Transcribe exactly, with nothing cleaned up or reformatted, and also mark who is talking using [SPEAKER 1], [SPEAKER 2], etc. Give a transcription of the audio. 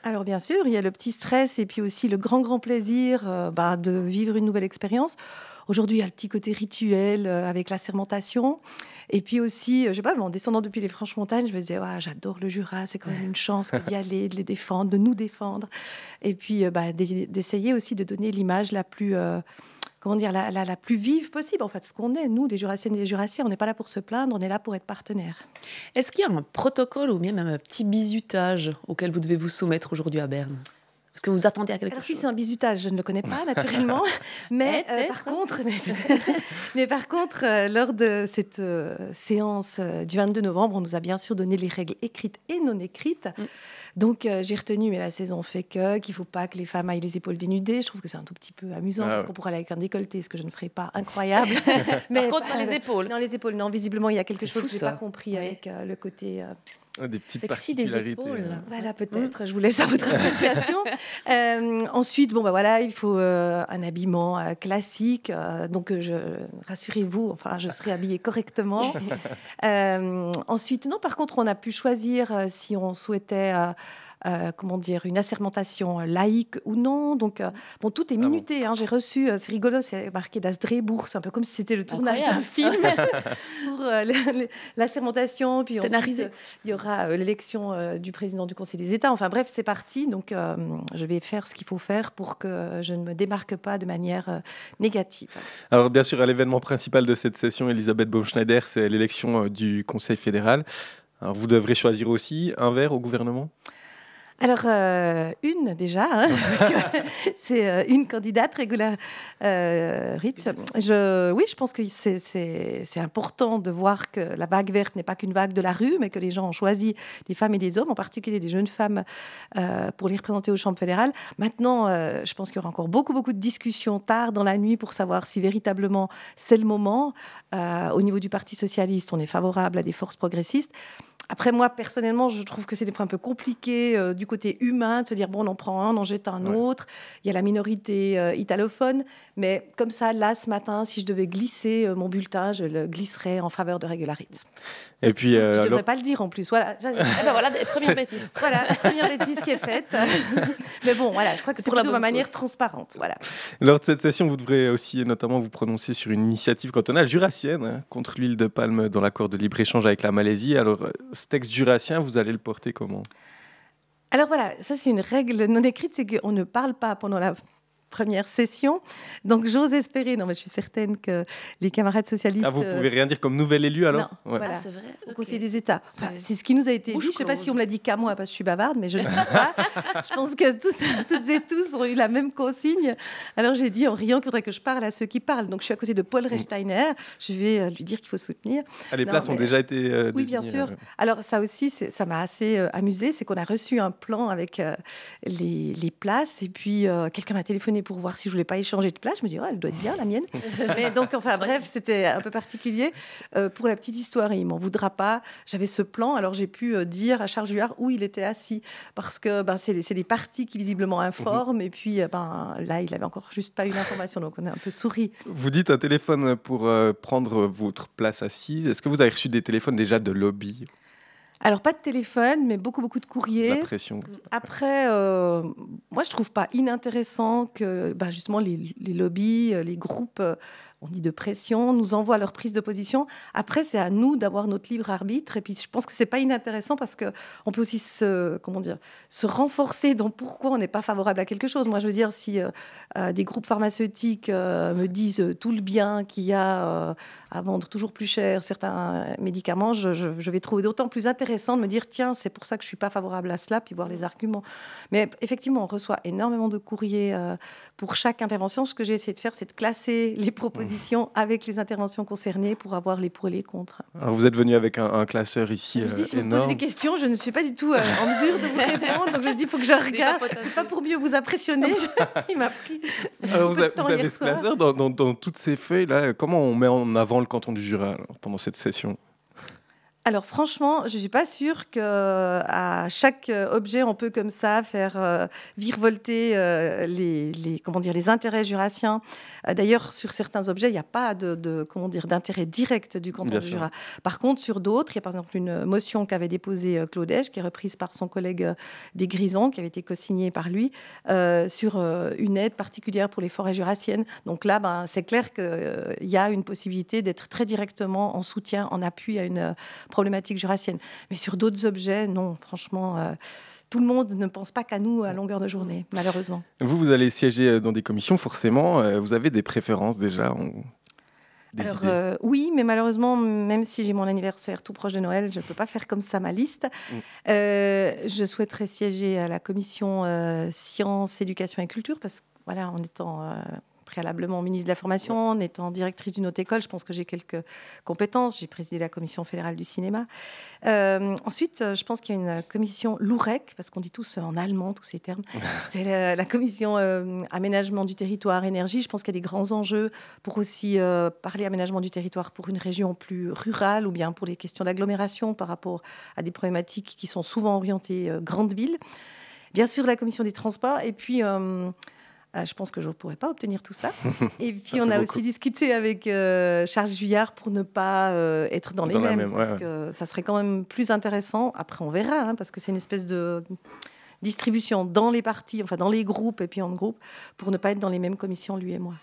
[SPEAKER 1] Alors bien sûr, il y a le petit stress et puis aussi le grand, grand plaisir euh, bah, de vivre une nouvelle expérience. Aujourd'hui, il y a le petit côté rituel euh, avec la sermentation. Et puis aussi, euh, je sais pas, en descendant depuis les Franches Montagnes, je me disais, ouais, j'adore le Jura, c'est quand même une chance que d'y aller, de les défendre, de nous défendre. Et puis euh, bah, d'e- d'essayer aussi de donner l'image la plus... euh, comment dire, la, la, la plus vive possible, en fait, ce qu'on est. Nous, les Jurassiennes et les Jurassiens, on n'est pas là pour se plaindre, on est là pour être partenaires.
[SPEAKER 2] Est-ce qu'il y a un protocole ou même un petit bizutage auquel vous devez vous soumettre aujourd'hui à Berne? Est-ce que vous attendez à quelque
[SPEAKER 1] Alors si
[SPEAKER 2] chose?
[SPEAKER 1] c'est un bizutage, je ne le connais pas naturellement, mais
[SPEAKER 2] Eh,
[SPEAKER 1] euh,
[SPEAKER 2] peut-être.
[SPEAKER 1] par contre, mais, mais par contre, euh, lors de cette euh, séance euh, du vingt-deux novembre, on nous a bien sûr donné les règles écrites et non écrites.
[SPEAKER 2] Mm.
[SPEAKER 1] Donc euh, j'ai retenu, mais la saison fait que qu'il faut pas que les femmes aillent les épaules dénudées. Je trouve que c'est un tout petit peu amusant
[SPEAKER 3] Ah
[SPEAKER 1] parce
[SPEAKER 3] ouais.
[SPEAKER 1] qu'on pourrait aller avec un décolleté, ce que je ne ferai pas, incroyable.
[SPEAKER 2] Par contre, pas les épaules.
[SPEAKER 1] Non, les épaules, non. Visiblement, il y a quelque
[SPEAKER 2] C'est
[SPEAKER 1] chose
[SPEAKER 2] fou,
[SPEAKER 1] que j'ai
[SPEAKER 2] ça.
[SPEAKER 1] pas compris
[SPEAKER 2] Oui.
[SPEAKER 1] avec euh, le côté. euh,
[SPEAKER 3] Ah, des petites
[SPEAKER 2] Sexy des
[SPEAKER 3] particularités.
[SPEAKER 2] épaules.
[SPEAKER 3] hein.
[SPEAKER 1] Voilà, peut-être. Je vous laisse à votre appréciation. Euh, ensuite, bon, bah voilà, il faut euh, un habillement euh, classique. euh, donc, euh, je, rassurez-vous, enfin, je serai habillée correctement. Euh, ensuite, non, par contre, on a pu choisir euh, si on souhaitait. euh, euh, comment dire, une assermentation laïque ou non. Donc, euh, bon, tout est
[SPEAKER 3] bon
[SPEAKER 1] minuté. hein. J'ai reçu, euh, c'est rigolo, c'est marqué Das Drehbuch, c'est un peu comme si c'était le tournage d'un
[SPEAKER 2] Incroyable.
[SPEAKER 1] film pour euh, le- le- l'assermentation. Puis ensuite,
[SPEAKER 2] Scénarisé.
[SPEAKER 1] euh, il y aura euh, l'élection euh, du président du Conseil des États. Enfin bref, c'est parti. Donc, euh, je vais faire ce qu'il faut faire pour que je ne me démarque pas de manière euh, négative.
[SPEAKER 3] Alors bien sûr, à l'événement principal de cette session, Elisabeth Baumschneider, c'est l'élection euh, du Conseil fédéral. Alors vous devrez choisir aussi un verre au gouvernement.
[SPEAKER 1] Alors, euh, une déjà, hein, parce que c'est euh, une candidate, Regula euh, Ritz. Je, oui, je pense que c'est, c'est, c'est important de voir que la vague verte n'est pas qu'une vague de la rue, mais que les gens ont choisi des femmes et des hommes, en particulier des jeunes femmes, euh, pour les représenter aux chambres fédérales. Maintenant, euh, je pense qu'il y aura encore beaucoup, beaucoup de discussions tard dans la nuit pour savoir si véritablement c'est le moment. Euh, au niveau du Parti socialiste, on est favorable à des forces progressistes. Après, moi, personnellement, je trouve que c'est des fois un peu compliqué euh, du côté humain de se dire, bon, on en prend un, on en jette un
[SPEAKER 3] Ouais.
[SPEAKER 1] autre. Il y a la minorité euh, italophone. Mais comme ça, là, ce matin, si je devais glisser euh, mon bulletin, je le glisserais en faveur de Regula Ritz.
[SPEAKER 3] Et puis, euh,
[SPEAKER 1] je ne devrais
[SPEAKER 3] alors-
[SPEAKER 1] pas le dire en plus. Voilà, J'ai-
[SPEAKER 2] Eh ben voilà, des premières
[SPEAKER 3] C'est-
[SPEAKER 2] bêtises.
[SPEAKER 1] voilà la première bêtise qui est faite. Mais bon, voilà, je crois que
[SPEAKER 2] C'est
[SPEAKER 1] c'est
[SPEAKER 2] pour la
[SPEAKER 1] plutôt ma
[SPEAKER 2] bonne
[SPEAKER 1] manière
[SPEAKER 2] cause.
[SPEAKER 1] transparente. Voilà.
[SPEAKER 3] lors de cette session, vous devrez aussi notamment vous prononcer sur une initiative cantonale jurassienne hein, contre l'huile de palme dans l'accord de libre-échange avec la Malaisie. Alors, euh, ce texte jurassien, vous allez le porter comment?
[SPEAKER 1] Alors voilà, ça c'est une règle non écrite, c'est qu'on ne parle pas pendant la première session. Donc j'ose espérer, non mais je suis certaine que les camarades socialistes...
[SPEAKER 3] Ah, vous
[SPEAKER 1] euh,
[SPEAKER 3] pouvez rien dire comme nouvel élu alors?
[SPEAKER 1] non,
[SPEAKER 3] Ouais.
[SPEAKER 1] voilà.
[SPEAKER 2] Ah, c'est vrai.
[SPEAKER 1] au
[SPEAKER 2] Ok.
[SPEAKER 1] Conseil des États.
[SPEAKER 2] C'est-
[SPEAKER 1] Enfin, c'est ce qui nous a été dit.
[SPEAKER 2] Bouche
[SPEAKER 1] Je ne sais pas
[SPEAKER 2] close.
[SPEAKER 1] si on me l'a dit qu'à moi parce que je suis bavarde, mais je ne pense pas. Je pense que toutes, toutes et tous ont eu la même consigne. Alors j'ai dit en riant qu'il faudrait que je parle à ceux qui parlent. Donc je suis à côté de Paul Rechsteiner. Je vais euh, lui dire qu'il faut soutenir.
[SPEAKER 3] Ah, les
[SPEAKER 1] Non,
[SPEAKER 3] places ont
[SPEAKER 1] mais-
[SPEAKER 3] déjà été euh,
[SPEAKER 1] Oui, bien
[SPEAKER 3] désignées,
[SPEAKER 1] sûr.
[SPEAKER 3] là.
[SPEAKER 1] Alors ça aussi, c'est- ça m'a assez euh, amusé, c'est qu'on a reçu un plan avec euh, les, les places et puis euh, quelqu'un m'a téléphoné pour voir si je voulais pas échanger de place. Je me dis, oh, elle doit être bien la mienne. Mais donc, enfin bref, c'était un peu particulier. Euh, pour la petite histoire, et il m'en voudra pas. J'avais ce plan, alors j'ai pu euh, dire à Charles Juard où il était assis parce que ben, c'est, des- c'est des partis qui visiblement informent et puis euh, ben, là, il avait encore juste pas eu l'information, donc on a un peu souri.
[SPEAKER 3] Vous dites un téléphone pour euh, prendre votre place assise. Est-ce que vous avez reçu des téléphones déjà de lobby?
[SPEAKER 1] Alors pas de téléphone, mais beaucoup beaucoup de
[SPEAKER 3] La
[SPEAKER 1] courriers.
[SPEAKER 3] pression.
[SPEAKER 1] Après, euh, moi, je trouve pas inintéressant que bah, justement les, les lobbies, euh, les groupes, euh, on dit de pression, nous envoient leur prise de position. Après, c'est à nous d'avoir notre libre arbitre. Et puis, je pense que c'est pas inintéressant parce que on peut aussi se, comment dire, se renforcer dans pourquoi on n'est pas favorable à quelque chose. Moi, je veux dire, si euh, euh, des groupes pharmaceutiques euh, me disent tout le bien qu'il y a euh, à vendre toujours plus cher certains médicaments, je, je- je vais trouver d'autant plus intéressant de me dire tiens, c'est pour ça que je suis pas favorable à cela, puis voir les arguments. Mais effectivement, on reçoit énormément de courriers euh, pour chaque intervention. Ce que j'ai essayé de faire, c'est de classer les propositions avec les interventions concernées pour avoir les pour et les contre.
[SPEAKER 3] Alors, vous êtes venu avec un, un classeur ici
[SPEAKER 1] Je me
[SPEAKER 3] euh,
[SPEAKER 1] dis, si vous me posez
[SPEAKER 3] énorme.
[SPEAKER 1] des questions, je ne suis pas du tout euh, en mesure de vous répondre. Donc je me dis, il faut que je regarde. C'est pas pour mieux vous impressionner. Il m'a pris. un
[SPEAKER 3] Alors,
[SPEAKER 1] petit
[SPEAKER 3] vous,
[SPEAKER 1] peu de
[SPEAKER 3] avez,
[SPEAKER 1] temps
[SPEAKER 3] vous avez
[SPEAKER 1] hier
[SPEAKER 3] ce
[SPEAKER 1] soir.
[SPEAKER 3] classeur dans, dans- dans toutes ces feuilles là. Comment on met en avant le canton du Jura alors, pendant cette session?
[SPEAKER 1] Alors franchement, je ne suis pas sûre qu'à chaque objet, on peut comme ça faire euh, virevolter euh, les, les, comment dire, les intérêts jurassiens. Euh, d'ailleurs, sur certains objets, il n'y a pas de, de, comment dire, d'intérêt direct du canton
[SPEAKER 3] Bien
[SPEAKER 1] de
[SPEAKER 3] sûr.
[SPEAKER 1] Jura. Par contre, sur d'autres, il y a par exemple une motion qu'avait déposée euh, Claude Hesch, qui est reprise par son collègue euh, des Grisons, qui avait été co-signée par lui, euh, sur euh, une aide particulière pour les forêts jurassiennes. Donc là, ben, c'est clair qu'il euh, y a une possibilité d'être très directement en soutien, en appui à une euh, problématique jurassienne. Mais sur d'autres objets, non, franchement, euh, tout le monde ne pense pas qu'à nous à longueur de journée, malheureusement.
[SPEAKER 3] Vous, vous allez siéger dans des commissions, forcément. Euh, vous avez des préférences déjà on... des
[SPEAKER 1] Alors
[SPEAKER 3] idées
[SPEAKER 1] euh, oui, mais malheureusement, même si j'ai mon anniversaire tout proche de Noël, je ne peux pas faire comme ça ma liste.
[SPEAKER 3] Mm.
[SPEAKER 1] Euh, je souhaiterais siéger à la commission euh, sciences, éducation et culture, parce que voilà, en étant... Euh, préalablement ministre de la Formation, en étant directrice d'une haute école, je pense que j'ai quelques compétences. J'ai présidé la commission fédérale du cinéma. Euh, ensuite, je pense qu'il y a une commission LUREC, parce qu'on dit tous en allemand, tous ces termes. C'est la, la commission euh, aménagement du territoire, énergie. Je pense qu'il y a des grands enjeux pour aussi euh, parler aménagement du territoire pour une région plus rurale ou bien pour les questions d'agglomération par rapport à des problématiques qui sont souvent orientées euh, grandes villes. Bien sûr, la commission des transports. Et puis... Euh, Euh, je pense que je ne pourrais pas obtenir tout ça. Et puis,
[SPEAKER 3] ça
[SPEAKER 1] on a
[SPEAKER 3] beaucoup.
[SPEAKER 1] aussi discuté avec euh, Charles Juillard pour ne pas euh, être dans les
[SPEAKER 3] dans
[SPEAKER 1] mêmes,
[SPEAKER 3] même,
[SPEAKER 1] parce
[SPEAKER 3] ouais,
[SPEAKER 1] que ça serait quand même plus intéressant. Après, on verra, hein, parce que c'est une espèce de distribution dans les partis, enfin dans les groupes et puis en groupe, pour ne pas être dans les mêmes commissions, lui et moi.